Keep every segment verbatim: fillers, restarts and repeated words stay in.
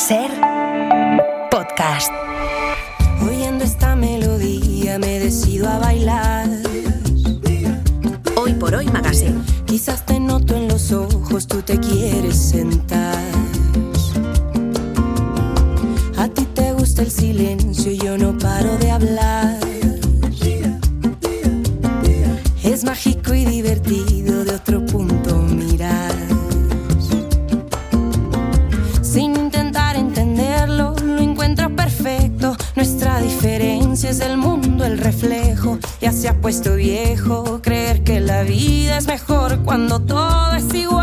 Ser podcast. Oyendo esta melodía me decido a bailar. Hoy por hoy Magazine. Quizás te noto en los ojos, tú te quieres sentar. A ti te gusta el silencio y yo no paro de hablar. Es mágico y divertido de otro punto mirar. Sin intentar entenderlo, lo encuentro perfecto. Nuestra diferencia es el mundo, el reflejo. Ya se ha puesto viejo creer que la vida es mejor cuando todo es igual.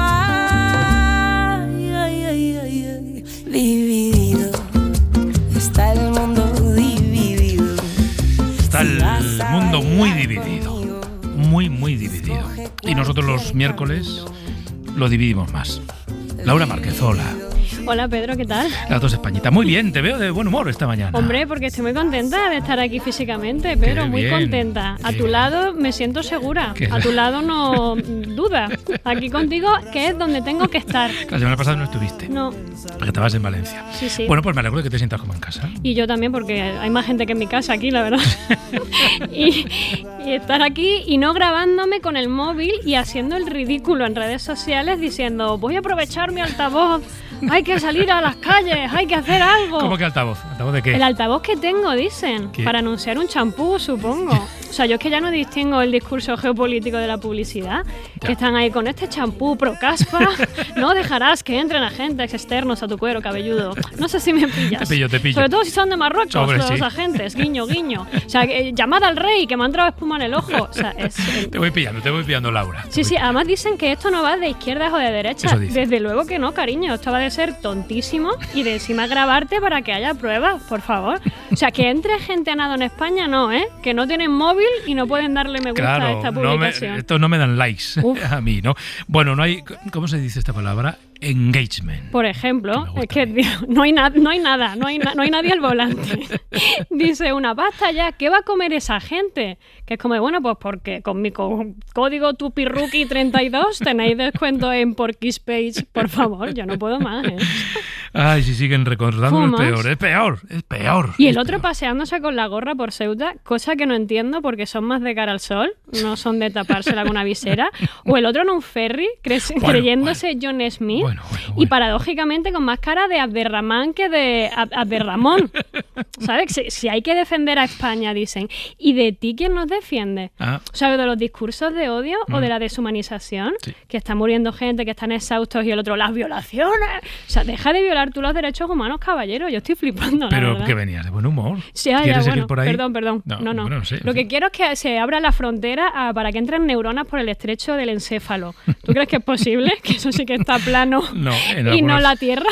Ay, ay, ay, ay. Dividido, está el mundo dividido. Está el mundo muy dividido. Muy, muy dividido. Y nosotros los miércoles lo dividimos más. Laura Márquez, hola. Hola Pedro, ¿qué tal? Las dos españitas. Muy bien, te veo de buen humor esta mañana. Hombre, porque estoy muy contenta de estar aquí físicamente, Pedro, Qué muy bien, contenta. A qué tu bien. lado me siento segura, Qué a tu lado no duda. Aquí contigo, que es donde tengo que estar. La semana pasada no estuviste, No, porque estabas en Valencia. sí, sí. Bueno, pues me alegro de que te sientas como en casa. Y yo también, porque hay más gente que en mi casa aquí, la verdad. y, y estar aquí y no grabándome con el móvil y haciendo el ridículo en redes sociales diciendo, voy a aprovechar mi altavoz, hay que salir a las calles, hay que hacer algo. ¿Cómo que altavoz? ¿Altavoz de qué? El altavoz que tengo, dicen, ¿Qué? para anunciar un champú, supongo. O sea, yo es que ya no distingo el discurso geopolítico de la publicidad, Ya. que están ahí con este champú pro caspa, no dejarás que entren agentes externos a tu cuero cabelludo. No sé si me pillas. Te pillo, te pillo. Sobre todo si son de Marruecos, Sobre, los sí. agentes, guiño, guiño. O sea, que, eh, llamada al rey, que me ha entrado espuma en el ojo. O sea, es... el- Te voy pillando, te voy pillando, Laura. Te Sí, voy sí, además dicen que esto no va de izquierdas o de derechas. Eso dicen. Desde luego que no, cariño. Esto va de ser tontísimo y de encima grabarte para que haya pruebas, por favor. O sea, que entre gente a nado en España, no, ¿eh? Que no tienen móvil y no pueden darle me gusta a Claro, esta no me, publicación. estos no me dan likes Uf. a mí, ¿no? Bueno, no hay, ¿cómo se dice esta palabra? Engagement. Por Que ejemplo, me gusta es que a mí. tío, no, hay na- no hay nada, no hay, na- no hay nadie al volante. Dice una, basta ya, ¿qué va a comer esa gente? Que es como, bueno, pues porque con mi co- código Tupiruki treinta y dos tenéis descuento en Porky's Page, por favor, yo no puedo más, ¿eh? Ay, si siguen recordando, es ¿Fumas? peor, es peor, es peor. Y el es otro peor. paseándose con la gorra por Ceuta, cosa que no entiendo porque son más de cara al sol, no son de tapársela con una visera. O el otro en un ferry, cre- Bueno, creyéndose John Smith. Bueno, bueno, Y bueno. paradójicamente con más cara de Abderramán que de Ab- Abderramón. ¿Sabes? Si, si hay que defender a España, dicen. ¿Y de ti quién nos defiende? Ah, ¿Sabes? De los discursos de odio o Mm. de la deshumanización, Sí. que está muriendo gente, que están exhaustos y el otro, las violaciones. O sea, deja de violar tú los derechos humanos, caballero. Yo estoy flipando, la pero verdad. que venías de buen humor. Sí, ah, ya, ¿Quieres bueno, seguir por ahí? perdón, perdón. No, no. bueno, sé, Lo sé. que quiero es que se abra la frontera a- para que entren neuronas por el estrecho del encéfalo. ¿Tú crees que es posible? Que eso sí que está plano No, en y no algunos- la Tierra.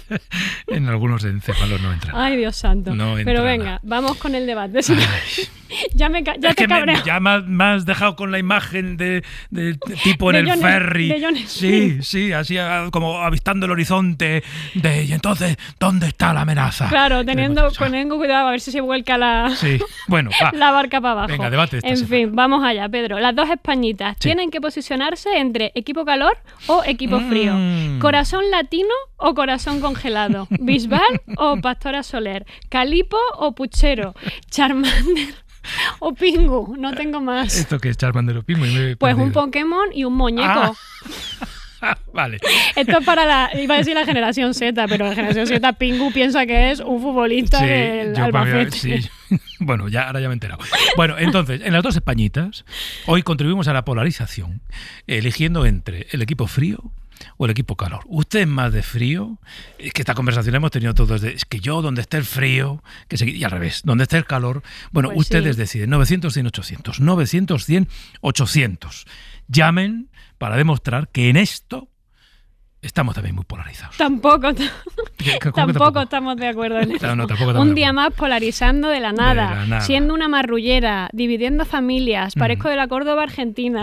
En algunos encéfalos no entra. Ay, Dios santo. No entra Pero venga, nada. vamos con el debate. Si no- Ay. ya me, ca- ya Es te que me, cabreo. ya me has, me has dejado con la imagen de, de tipo en De el John- ferry. de John sí, Smith. sí, así ah, como avistando el horizonte. De, y entonces, ¿dónde está la amenaza? Claro, teniendo, O sea, teniendo cuidado a ver si se vuelca la, Sí, bueno, va. la barca para abajo. Venga, debate esta En semana. fin, vamos allá, Pedro. Las dos españitas Sí. tienen que posicionarse entre equipo calor o equipo frío. Mm. Corazón latino o corazón congelado. Bisbal o Pastora Soler. Calipo o Puchero. Charmander o Pingu. No tengo más. ¿Esto que es Charmander o Pingu? Y me he Pues un perdido. Pokémon y un muñeco. Ah, vale. Esto es para la, iba a decir la generación Z, pero la generación Z Pingu piensa que es un futbolista Sí, del yo me había- Albacete. sí. Bueno, ya, ahora ya me he enterado. Bueno, entonces, en las dos Españitas, hoy contribuimos a la polarización, eligiendo entre el equipo frío o el equipo calor. Usted es más de frío, es que esta conversación la hemos tenido todos, de, es que yo donde esté el frío, que se, y al revés, donde esté el calor, bueno, Pues ustedes sí. deciden, novecientos, cien, ochocientos, novecientos, cien, ochocientos. Llamen para demostrar que en esto estamos también muy polarizados. Tampoco, ¿Qué- qué- cómo que tampoco estamos de acuerdo en esto. No, no, tampoco estamos Un de día acuerdo. más polarizando de la nada, De la nada. siendo una marrullera, dividiendo familias, parezco de la Córdoba Argentina.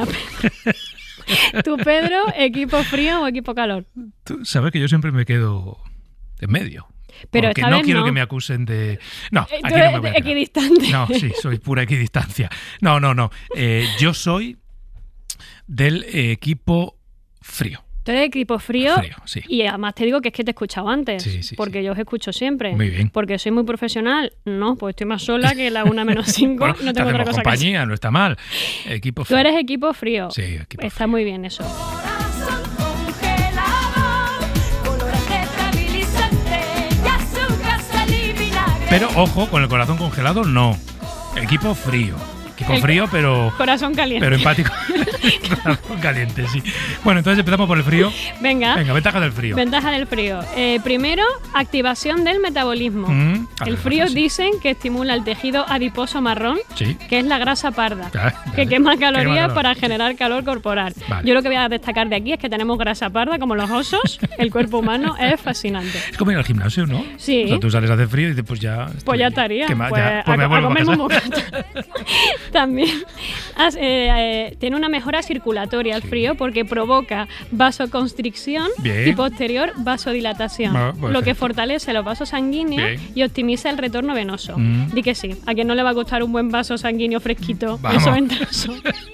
Tú, Pedro, equipo frío o equipo calor. Tú sabes que yo siempre me quedo en medio. Pero porque esta no vez quiero no. que me acusen de... No, Eh, aquí tú no eres me voy a quedar. equidistante. No, sí, soy pura equidistancia. No, no, no. Eh, yo soy del equipo frío. Tú eres de equipo frío, Frío, sí. y además te digo que es que te he escuchado antes, Sí, sí, porque sí. yo os escucho siempre. Muy bien. Porque soy muy profesional. No, pues estoy más sola que la una menos cinco Bueno, y no te tengo otra hacemos cosa que hacer. compañía, no está mal. Equipo Tú frío. eres equipo frío. Sí, equipo Está frío. muy bien eso. Corazón congelador, colorante estabilizante y azúcar, sal y vinagre. Pero ojo, con el corazón congelado, no. Equipo frío. Equipo El- frío, pero, Corazón caliente. pero empático. Corazón caliente, sí. Bueno, entonces empezamos por el frío. Venga. Venga, ventaja del frío. Ventaja del frío. Eh, primero, activación del metabolismo. Mm, a el ver, frío sí. dicen que estimula el tejido adiposo marrón, Sí. que es la grasa parda, Ya, que ya. quema Que calorías quema calor. para generar calor corporal. Vale. Yo lo que voy a destacar de aquí es que tenemos grasa parda como los osos. El cuerpo humano es fascinante. Es como ir al gimnasio, ¿no? Sí. O sea, tú sales a hacer frío y dices, pues ya. Pues estoy- ya estaría. ¿qué más? Pues Ya, pues a, me a vuelvo comerme un casa. bocata. También has- eh, eh, tiene una mejora circulatoria el frío porque provoca vasoconstricción Bien. y posterior vasodilatación, Ah, pues lo sí. que fortalece los vasos sanguíneos Bien. y optimiza el retorno venoso. Mm. Di que sí, a quien no le va a gustar un buen vaso sanguíneo fresquito, Vamos. eso ventajoso.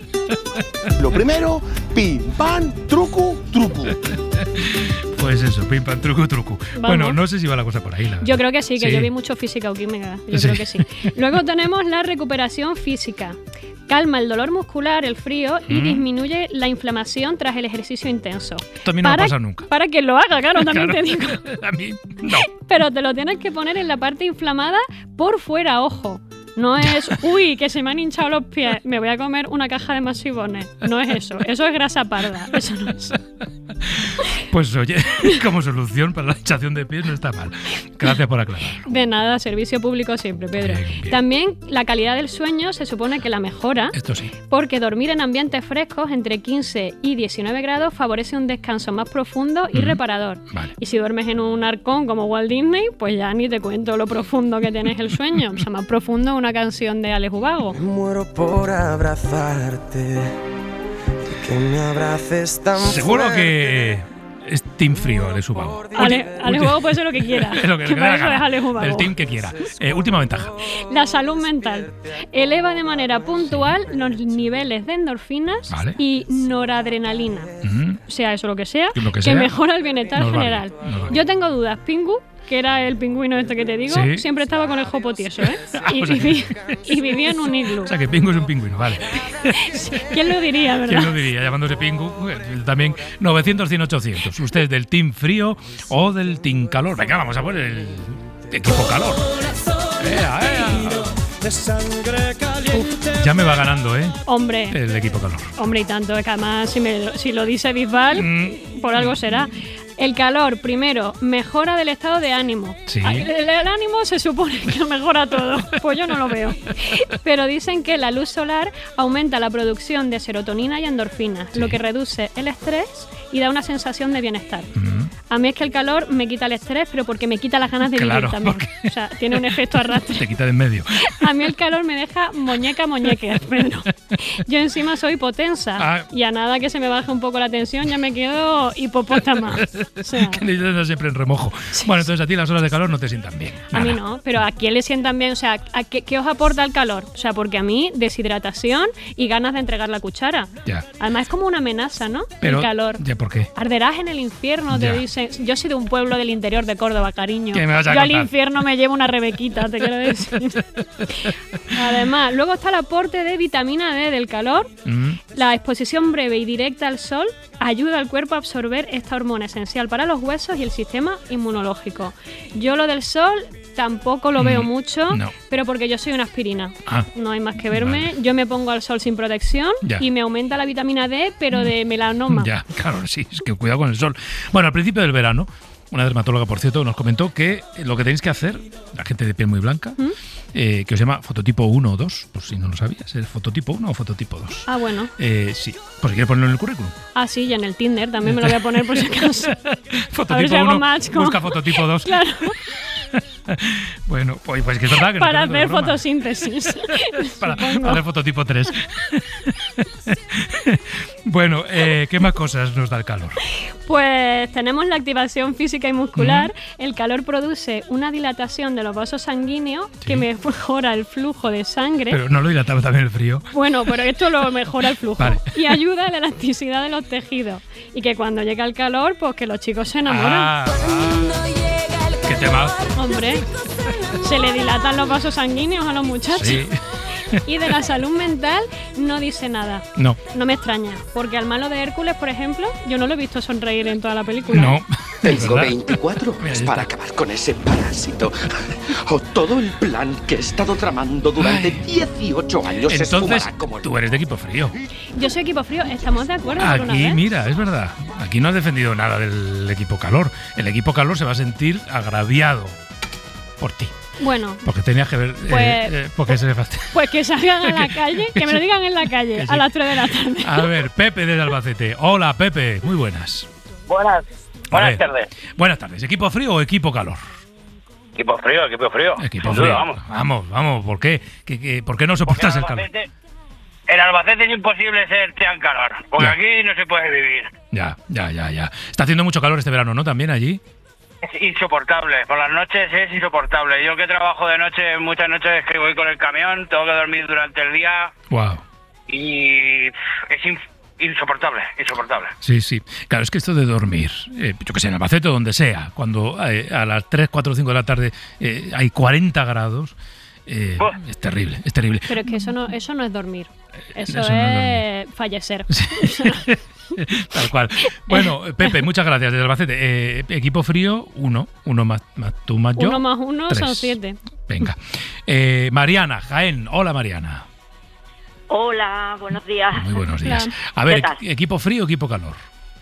Lo primero, pim, pam, truco, truco. Pues eso, pim pam, truco, truco. Vamos. Bueno, no sé si va la cosa por ahí. La Yo creo que sí, que Sí. yo vi mucho física o química. Yo Sí. creo que sí. Luego tenemos la recuperación física. Calma el dolor muscular, el frío y Mm. disminuye la inflamación tras el ejercicio intenso. Esto a mí no me para, pasa nunca. Para quien lo haga, claro, también Claro. te digo. A mí, no. Pero te lo tienes que poner en la parte inflamada por fuera, ojo. No es, uy, que se me han hinchado los pies, me voy a comer una caja de masivones. No es eso, eso es grasa parda. Eso no es. Pues oye, como solución para la hinchación de pies no está mal. Gracias por aclararlo. De nada, servicio público siempre, Pedro. Bien, bien. También la calidad del sueño se supone que la mejora. Esto sí. Porque dormir en ambientes frescos entre quince y diecinueve grados favorece un descanso más profundo y Ujú. reparador. Vale. Y si duermes en un arcón como Walt Disney, pues ya ni te cuento lo profundo que tienes el sueño. O sea, más profundo una canción de Alex Ubago. Muero por abrazarte, que me abraces tan Seguro fuerte. que es Team Frío, Alex Ubago. Ale, Alex Ubago puede ser lo que quiera. Es lo que, que le dé la para eso gana. es Alex Ubago. El team que quiera. Eh, última ventaja. La salud mental. Eleva de manera puntual los niveles de endorfinas Vale. y noradrenalina. Mm. Sea eso lo que sea, Lo que sea, mejora el bienestar nos va general. bien, nos va bien. Yo tengo dudas. Pingu, que era el pingüino este que te digo, Sí. siempre estaba con el jopo tieso, ¿eh? Y, O sea, viví- y vivía en un iglú. O sea que Pingu es un pingüino, vale. ¿Quién lo diría, verdad? ¿Quién lo diría? Llamándose Pingu. Eh, También novecientos, cien, ochocientos. ¿Usted es del Team Frío o del Team Calor? Venga, vamos a poner el equipo Calor. Ea, ea. De sangre caliente. Ya me va ganando, ¿eh? Hombre, El equipo Calor. hombre y tanto, es que además si, me, lo- si lo dice Bisbal, Mm. por algo será. El calor, primero, mejora del estado de ánimo. Sí. Ah, El, el ánimo se supone que lo mejora todo, pues yo no lo veo. Pero dicen que la luz solar aumenta la producción de serotonina y endorfinas, Sí. lo que reduce el estrés y da una sensación de bienestar. Mm. A mí es que el calor me quita el estrés, pero porque me quita las ganas de Claro, vivir también. porque- O sea, tiene un efecto arrastre. Te quita de en medio. A mí el calor me deja muñeca muñeque, Pedro. Yo encima soy potensa Ah. y a nada que se me baje un poco la tensión ya me quedo hipopótama. O sea, Que necesitas estar siempre en remojo. Bueno, entonces a ti las horas de calor no te sientan bien. a mí Nada. no, pero ¿a quién le sientan bien? O sea, ¿a qué, qué os aporta el calor? O sea, porque a mí deshidratación y ganas de entregar la cuchara. Ya. Además es como una amenaza, ¿no? Pero, el calor. ¿Ya por qué? Arderás en el infierno, te Ya. dicen. Yo soy de un pueblo del interior de Córdoba, cariño. ¿Qué me vas a Yo al contar? infierno me llevo una rebequita, te quiero decir. Además, luego está el aporte de vitamina D del calor. Mm. La exposición breve y directa al sol ayuda al cuerpo a absorber esta hormona esencial para los huesos y el sistema inmunológico. Yo lo del sol tampoco lo veo Mm, mucho, no. pero porque yo soy una aspirina. Ah. No hay más que verme. Vale. Yo me pongo al sol sin protección Ya. y me aumenta la vitamina D, pero de melanoma. Ya, claro, sí, es que cuidado con el sol. Bueno, al principio del verano, una dermatóloga, por cierto, nos comentó que lo que tenéis que hacer, la gente de piel muy blanca, ¿Mm? eh, que os llama fototipo uno o dos, por si no lo sabías, ¿es fototipo uno o fototipo dos? Ah, bueno. Eh, sí, por si quieres ponerlo en el currículum. Ah, sí, y en el Tinder también me lo voy a poner por si acaso. Fototipo si hago uno, match con- busca fototipo dos. Claro. Bueno, pues, pues que es verdad que no Para tenemos hacer broma. fotosíntesis. Para, supongo. para hacer fototipo tres. Bueno, eh, ¿qué más cosas nos da el calor? Pues tenemos la activación física y muscular. El calor produce una dilatación de los vasos sanguíneos Sí. que mejora el flujo de sangre. Pero no lo dilataba también el frío. Bueno, pero esto lo mejora el flujo. Vale. Y ayuda a la elasticidad de los tejidos. Y que cuando llega el calor, pues que los chicos se enamoran. Ah, ah. Qué tema. Hombre, se le dilatan los vasos sanguíneos a los muchachos. Sí. Y de la salud mental no dice nada. No, No me extraña, porque al malo de Hércules, por ejemplo, yo no lo he visto sonreír en toda la película. no. Es Tengo verdad. veinticuatro Mira, horas ahí para está. acabar con ese parásito. O todo el plan que he estado tramando durante Ay. dieciocho años se Entonces, esfumará como el... tú eres de equipo frío. Yo soy equipo frío, estamos de acuerdo por una Aquí, vez. mira, es verdad. Aquí no has defendido nada del equipo calor. El equipo calor se va a sentir agraviado por ti. Bueno, Porque tenías que ver. eh, Pues- eh, porque se le fastidia. pues que salgan a la calle, que me lo digan en la calle, Que sí. a las tres de la tarde. A ver, Pepe desde Albacete. Hola, Pepe. Muy buenas. Buenas, A buenas ver, tardes. Buenas tardes. ¿Equipo frío o equipo calor? Equipo frío, equipo frío. Equipo Sin frío. duda, vamos. Vamos, vamos. ¿Por qué? ¿Qué- qué- ¿Por qué no Porque soportas en el calor? Albacete, en Albacete es imposible ser tan calor, porque Ya. aquí no se puede vivir. Ya, ya, ya, ya. Está haciendo mucho calor este verano, ¿no? También allí. Es insoportable, por las noches es insoportable. Yo que trabajo de noche, muchas noches que voy con el camión, tengo que dormir durante el día Wow. y pff, es in- insoportable, insoportable. Sí, sí. Claro, es que esto de dormir, eh, yo que sé, en Albacete o donde sea, cuando eh, a las tres, cuatro, cinco de la tarde eh, hay cuarenta grados, eh, Buah. es terrible, es terrible. Pero es que eso no, eso no es dormir. Eso, eso no es fallecer. Tal cual. Bueno, Pepe, muchas gracias desde Albacete. Eh, equipo frío, uno. Uno más, más tú más yo. Uno más uno tres. son siete. Venga. Eh, Mariana, Jaén. Hola, Mariana. Hola, buenos días. Muy buenos Hola. días. A ver, ¿Qué tal? equ- equipo frío o equipo calor.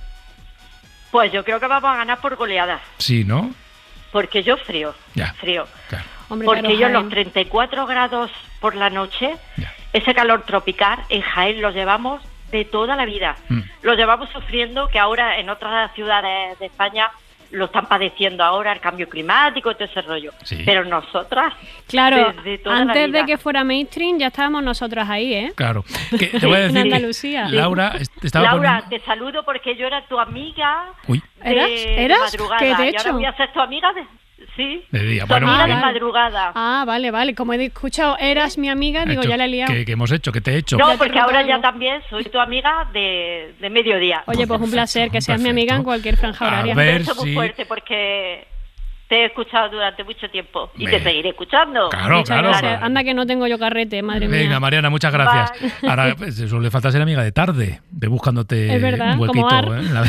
Pues yo creo que vamos a ganar por goleadas, Sí, ¿no? porque yo frío, Ya. frío. Claro. Hombre, Porque claro, yo en Jaén. los treinta y cuatro grados por la noche, Ya. ese calor tropical en Jaén lo llevamos de toda la vida. Mm. Lo llevamos sufriendo, que ahora en otras ciudades de España lo están padeciendo ahora, el cambio climático y todo ese rollo. Sí. Pero nosotras, Claro, desde toda la antes de vida. que fuera mainstream ya estábamos nosotros ahí, ¿eh? Claro. Que te voy a En decir. Andalucía. Laura, est- te estaba Laura, poniendo. te saludo porque yo era tu amiga Uy, de, ¿Eras? de ¿Eras? madrugada. ¿Qué te he Y ahora hecho? voy a ser tu amiga de... Sí, de día. tu Bueno, amiga muy de bien. madrugada. Ah, vale, vale. Como he escuchado, eras mi amiga, digo, Hecho- ya la he liado. ¿Qué, qué hemos hecho? ¿Qué te he hecho? No, Ya te porque he ahora roto ya algo. también soy tu amiga de, de mediodía. Oye, pues un Perfecto, placer que seas mi amiga en perfecto. cualquier franja A horaria. ver. Un beso muy si- fuerte porque te he escuchado durante mucho tiempo y Me- te seguiré escuchando. Claro, Muchas claro. gracias. claro. Anda que no tengo yo carrete, madre Venga, mía. Mariana, muchas gracias. Ahora, pues, eso le falta ser amiga de tarde, de buscándote Es verdad, un huequito. como Ar. ¿eh? La-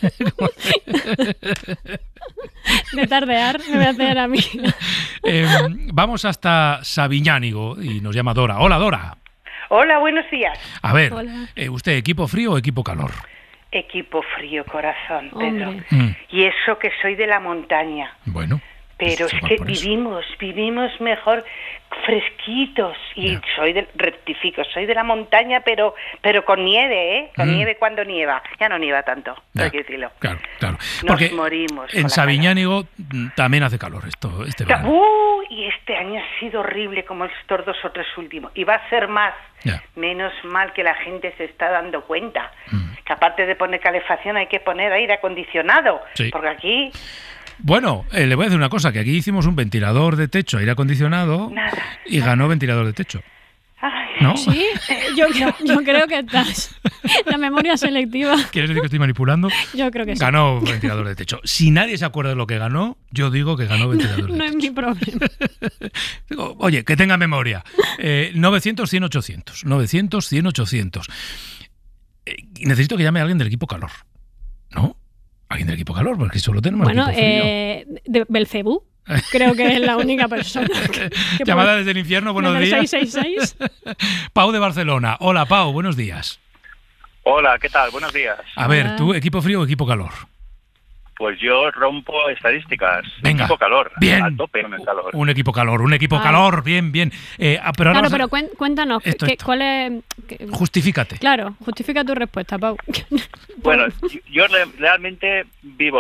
De tardear, me voy a hacer a mí. Eh, vamos hasta Sabiñánigo y nos llama Dora. Hola, Dora. Hola, buenos días. A ver, Hola. eh, ¿usted equipo frío o equipo calor? Equipo frío, corazón, Pedro. Hombre. Mm, Y eso que soy de la montaña. bueno. Pero pues es igual que por eso. vivimos, vivimos mejor fresquitos. Y Ya. soy del, rectifico, soy de la montaña, pero pero con nieve, ¿eh? Con Mm. nieve cuando nieva. Ya no nieva tanto, Ya, hay que decirlo. Claro, claro. Nos Porque morimos con en la Sabiñánigo mm, también hace calor esto, este Ca- verano. Uh, y este año ha sido horrible como estos dos o tres últimos. Y va a ser más. Ya. Menos mal que la gente se está dando cuenta. Mm. Que aparte de poner calefacción hay que poner aire acondicionado. Sí. Porque aquí, Bueno, eh, le voy a decir una cosa, que aquí hicimos un ventilador de techo, aire acondicionado, Nada, y ganó ventilador de techo. ay, ¿No? Sí, yo, yo, yo creo que estás. La memoria selectiva, ¿Quieres decir que estoy manipulando? yo creo que sí. Ganó ventilador de techo. Si nadie se acuerda de lo que ganó, yo digo que ganó ventilador de No es techo. mi problema. Digo, oye, que tenga memoria. Eh, novecientos, cien, ochocientos. novecientos, cien, ochocientos. Eh, necesito que llame a alguien del equipo calor. ¿No? Alguien del equipo calor, porque solo tenemos Bueno, equipo frío. eh, de Belcebú, creo que es la única persona. que- que Llamada puede- desde el infierno, buenos en el días. seis seis seis. Pau de Barcelona. Hola, Pau, buenos días. Hola, ¿qué tal? Buenos días. A ver, Hola. ¿tú equipo frío o equipo calor? Pues yo rompo estadísticas. Venga. Equipo calor. Bien. A tope con el calor. Un equipo calor, un equipo Ah. calor, bien, bien. Eh, ah, pero ahora Claro, vas a- pero cuen- cuéntanos, Esto, ¿qué- esto. ¿cuál es...? qué- Justifícate. Claro, justifica tu respuesta, Pau. Bueno, yo, yo re- realmente vivo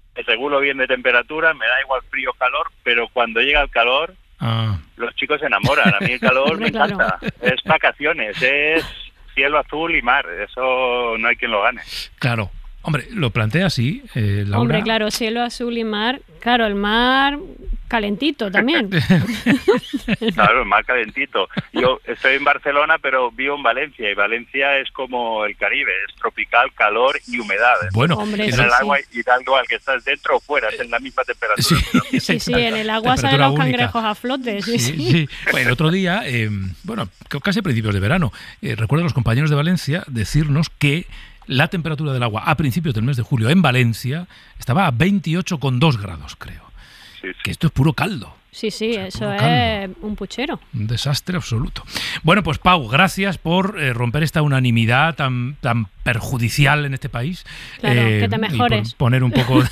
regulo bien de temperatura, me da igual frío o calor, pero cuando llega el calor, Ah. los chicos se enamoran. A mí el calor me Claro. encanta. Es vacaciones, es cielo azul y mar. Eso no hay quien lo gane. Claro. Hombre, lo plantea así, eh, Laura. Hombre, claro, cielo azul y mar. Claro, el mar calentito también. Claro, el mar calentito. Yo estoy en Barcelona, pero vivo en Valencia, y Valencia es como el Caribe, es tropical, calor y humedad. Bueno, Hombre, en sí, el sí. agua y da igual que estás dentro o fuera, es en la misma temperatura. Sí, Sí, sí, en el agua salen Temperatura los única. cangrejos a flote. Sí, Sí, sí. sí. Bueno, el otro día, eh, bueno, casi a principios de verano, eh, recuerdo a los compañeros de Valencia decirnos que la temperatura del agua a principios del mes de julio en Valencia estaba a veintiocho coma dos grados, creo. Sí, sí. Que esto es puro caldo. Sí, sí, O sea, eso puro es caldo. un puchero. Un desastre absoluto. Bueno, pues Pau, gracias por eh, romper esta unanimidad tan, tan perjudicial en este país. Claro, que te y mejores. por poner un poco...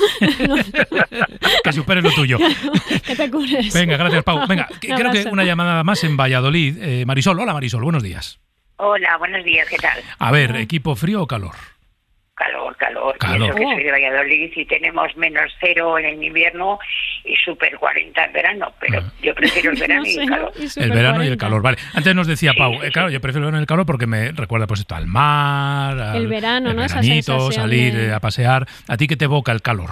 que superes lo tuyo. Que te cures. Venga, gracias, Pau. Venga, que- Un creo que abrazo. una llamada más en Valladolid. Eh, Marisol, hola Marisol, buenos días. Hola, buenos días, ¿qué tal? A ver, ¿equipo frío o calor? Calor, calor. Calor. Y eso que Oh. soy de Valladolid y tenemos menos cero en el invierno y super cuarenta en verano, pero Ah. yo prefiero el verano No y sé, el calor. y El super verano y el cuarenta. calor, vale. Antes nos decía Sí, Pau, sí, eh, claro, sí. yo prefiero el verano y el calor porque me recuerda pues esto al mar, al El verano, el ¿no? Esa veranito, sensación salir de- eh, a pasear. ¿A ti qué te evoca el calor?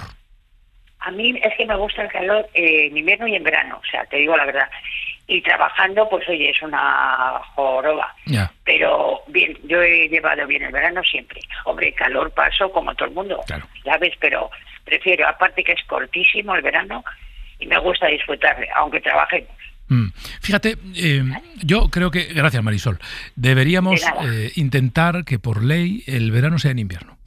A mí es que me gusta el calor eh, en invierno y en verano, o sea, te digo la verdad. Y trabajando, pues oye, es una joroba. Ya, Pero bien, yo he llevado bien el verano siempre. Hombre, calor paso como todo el mundo, Claro. ¿sabes? Pero prefiero, aparte que es cortísimo el verano y me gusta disfrutarle, aunque trabajemos. Mm. Fíjate, eh, yo creo que, gracias Marisol, deberíamos De nada. eh, intentar que por ley el verano sea en invierno.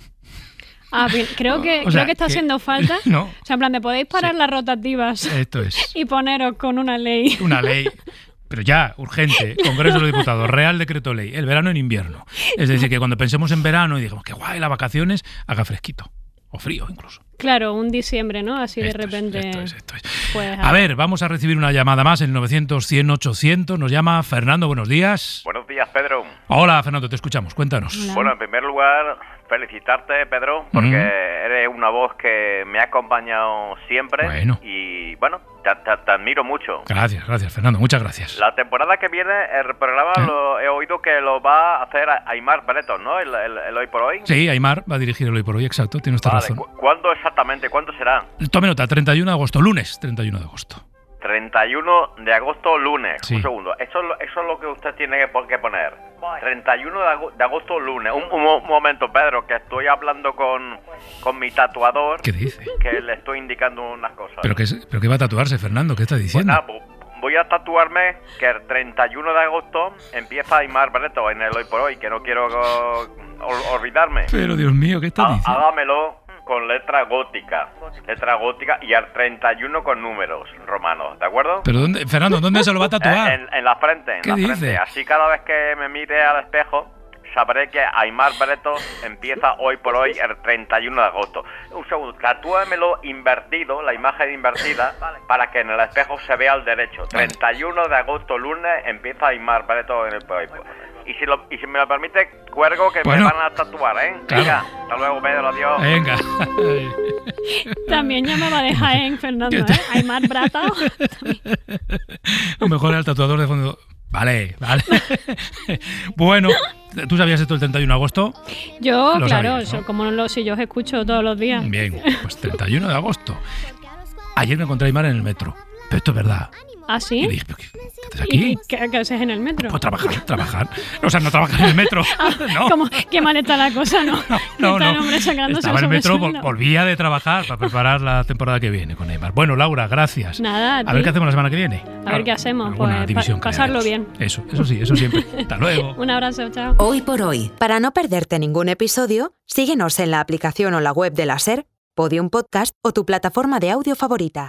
Ah, bien, creo que, O sea, creo que está que- haciendo falta. No. O sea, en plan, de podéis parar Sí. las rotativas Esto es y poneros con una ley. una ley, pero ya, urgente, Congreso de los Diputados, Real Decreto Ley, el verano en invierno. Es decir, que cuando pensemos en verano y digamos que guay, las vacaciones, haga fresquito, o frío incluso. Claro, un diciembre, ¿no? Así de Esto es, repente. esto es, esto es. Pues, A ver, vamos a recibir una llamada más, el novecientos cien ochocientos. Nos llama Fernando, buenos días. Buenos días, Pedro. Hola, Fernando, te escuchamos, cuéntanos. Hola. Bueno, en primer lugar, felicitarte, Pedro, porque Ujú. eres una voz que me ha acompañado siempre. Bueno. Y bueno, te, te- te admiro mucho. Gracias, gracias, Fernando, muchas gracias. La temporada que viene, el programa ¿Eh? lo he oído que lo va a hacer Aimar Breton, ¿no? El, el- el Hoy por Hoy. Sí, Aimar va a dirigir el Hoy por Hoy, exacto, tiene usted Vale, razón. ¿cu- ¿cuándo exactamente? ¿Cuándo será? Tome nota, treinta y uno de agosto, lunes treinta y uno de agosto. treinta y uno de agosto, lunes. Sí. Un segundo. Eso, es lo- eso es lo que usted tiene que, po- que poner. treinta y uno de ago- de agosto, lunes. Un, un mo- momento, Pedro, que estoy hablando con, con mi tatuador, ¿Qué dice? que le estoy indicando unas cosas. ¿Pero qué, es- pero qué va a tatuarse, Fernando? ¿Qué está Pues diciendo? nada, vo- voy a tatuarme que el treinta y uno de agosto empieza Aimar Breton en el Hoy por Hoy, que no quiero oh, ol- olvidarme. Pero Dios mío, ¿qué está Há- diciendo? Hágamelo con letra gótica. Letra gótica y al treinta y uno con números romanos, ¿de acuerdo? ¿Pero dónde, Fernando, dónde se lo va a Eh, tatuar? En, en la frente, en ¿Qué la dice? frente. Así cada vez que me mire al espejo, sabré que Aimar Breton empieza hoy por hoy el treinta y uno de agosto. Un segundo, tatúamelo invertido, la imagen invertida, para que en el espejo se vea al derecho. treinta y uno de agosto, lunes, empieza Aimar Breton en el hoy. Y si, lo, y si me lo permite, cuelgo que Bueno. me van a tatuar, ¿eh? Claro. Venga, hasta luego, Pedro, adiós. Venga. También llamaba de Jaén, Fernando, ¿Qué ¿eh? tal? Aymar Brata. Lo mejor era el tatuador de fondo. Vale, vale. Bueno, ¿tú sabías esto el treinta y uno de agosto? Yo, Lo claro, sabías, ¿no? eso, como no lo si yo os escucho todos los días. Bien, pues treinta y uno de agosto. Ayer me encontré a Aimar en el metro. Pero esto es verdad. ¿Ah, Y sí? le dije, ¿pero ¿qué, qué haces ¿Y aquí? qué, qué haces en el metro? Pues trabajar, trabajar. O sea, no trabajar en el metro. No. ¿Cómo? Qué mal está la cosa, ¿no? No, Está el no. hombre sacándose Estaba en el el metro, vol- sobresueldo. volvía de trabajar para preparar la temporada que viene con Aimar. Bueno, Laura, gracias. Nada, a A ver ti. qué hacemos la semana que viene. A ver qué hacemos, Alguna pues, división pa- pasarlo crearemos. Eso, eso sí, eso siempre. Hasta luego. Un abrazo, chao. Hoy por hoy. Para no perderte ningún episodio, síguenos en la aplicación o la web de la SER, Podium Podcast o tu plataforma de audio favorita.